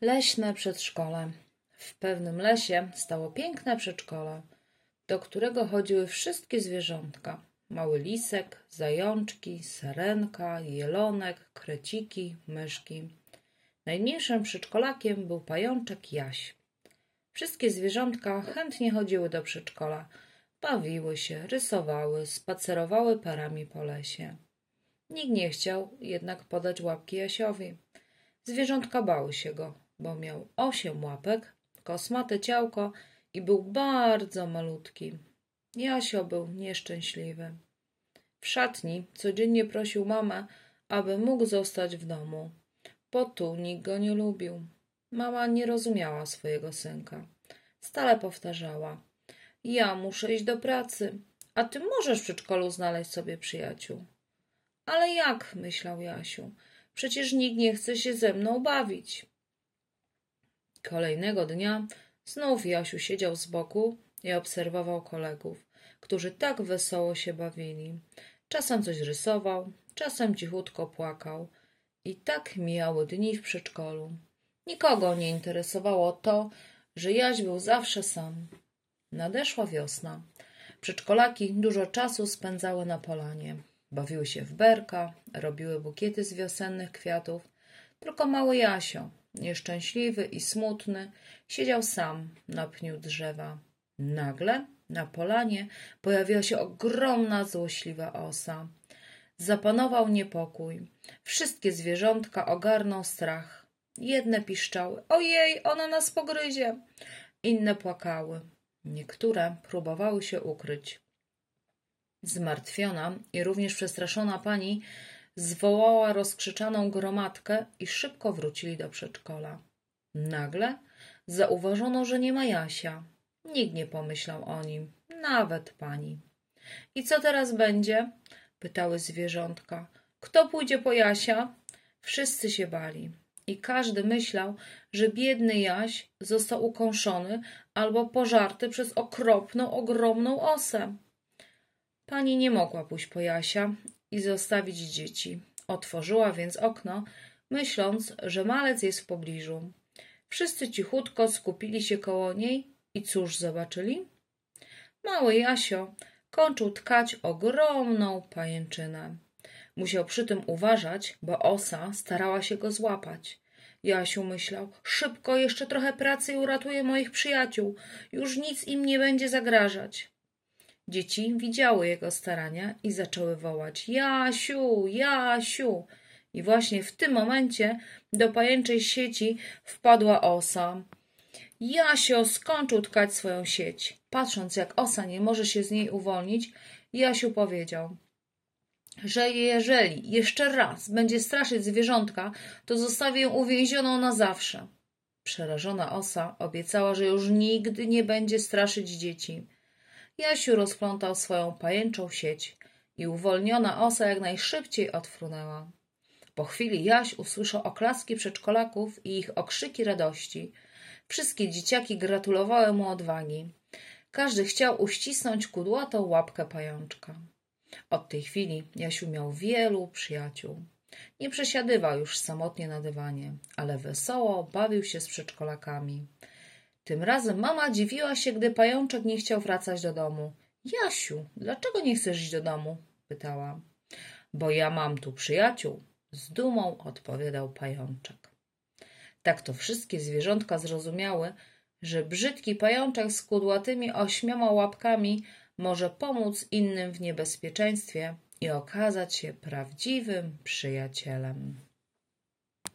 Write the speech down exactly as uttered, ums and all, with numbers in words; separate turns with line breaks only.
Leśne przedszkole. W pewnym lesie stało piękne przedszkole, do którego chodziły wszystkie zwierzątka. Mały lisek, zajączki, sarenka, jelonek, kreciki, myszki. Najmniejszym przedszkolakiem był pajączek Jaś. Wszystkie zwierzątka chętnie chodziły do przedszkola. Bawiły się, rysowały, spacerowały parami po lesie. Nikt nie chciał jednak podać łapki Jasiowi. Zwierzątka bały się go, bo miał osiem łapek, kosmate ciałko i był bardzo malutki. Jasio był nieszczęśliwy. W szatni codziennie prosił mamę, aby mógł zostać w domu, bo tu nikt go nie lubił. Mama nie rozumiała swojego synka. Stale powtarzała: ja muszę iść do pracy, a ty możesz w przedszkolu znaleźć sobie przyjaciół. Ale jak? Myślał Jasiu. Przecież nikt nie chce się ze mną bawić. Kolejnego dnia znów Jasiu siedział z boku i obserwował kolegów, którzy tak wesoło się bawili. Czasem coś rysował, czasem cichutko płakał. I tak mijały dni w przedszkolu. Nikogo nie interesowało to, że Jaś był zawsze sam. Nadeszła wiosna. Przedszkolaki dużo czasu spędzały na polanie. Bawiły się w berka, robiły bukiety z wiosennych kwiatów. Tylko mały Jasio, nieszczęśliwy i smutny, siedział sam na pniu drzewa. Nagle na polanie pojawiła się ogromna, złośliwa osa. Zapanował niepokój. Wszystkie zwierzątka ogarnął strach. Jedne piszczały: ojej, ona nas pogryzie. Inne płakały. Niektóre próbowały się ukryć. Zmartwiona i również przestraszona pani zwołała rozkrzyczaną gromadkę i szybko wrócili do przedszkola. Nagle zauważono, że nie ma Jasia. Nikt nie pomyślał o nim, nawet pani. I co teraz będzie? Pytały zwierzątka. Kto pójdzie po Jasia? Wszyscy się bali i każdy myślał, że biedny Jaś został ukąszony albo pożarty przez okropną, ogromną osę. Pani nie mogła pójść po Jasia i zostawić dzieci. Otworzyła więc okno, myśląc, że malec jest w pobliżu. Wszyscy cichutko skupili się koło niej i cóż zobaczyli? Mały Jasio kończył tkać ogromną pajęczynę. Musiał przy tym uważać, bo osa starała się go złapać. Jasiu myślał: szybko, jeszcze trochę pracy i uratuję moich przyjaciół. Już nic im nie będzie zagrażać. Dzieci widziały jego starania i zaczęły wołać: Jasiu, Jasiu! I właśnie w tym momencie do pajęczej sieci wpadła osa. Jasio skończył tkać swoją sieć. Patrząc, jak osa nie może się z niej uwolnić, Jasiu powiedział, że jeżeli jeszcze raz będzie straszyć zwierzątka, to zostawi ją uwięzioną na zawsze. Przerażona osa obiecała, że już nigdy nie będzie straszyć dzieci. Jasiu rozplątał swoją pajęczą sieć i uwolniona osa jak najszybciej odfrunęła. Po chwili Jaś usłyszał oklaski przedszkolaków i ich okrzyki radości. Wszystkie dzieciaki gratulowały mu odwagi. Każdy chciał uścisnąć kudłatą łapkę pajączka. Od tej chwili Jasiu miał wielu przyjaciół. Nie przesiadywał już samotnie na dywanie, ale wesoło bawił się z przedszkolakami. Tym razem mama dziwiła się, gdy pajączek nie chciał wracać do domu. Jasiu, dlaczego nie chcesz iść do domu? Pytała. Bo ja mam tu przyjaciół, z dumą odpowiadał pajączek. Tak to wszystkie zwierzątka zrozumiały, że brzydki pajączek z kudłatymi ośmioma łapkami może pomóc innym w niebezpieczeństwie i okazać się prawdziwym przyjacielem.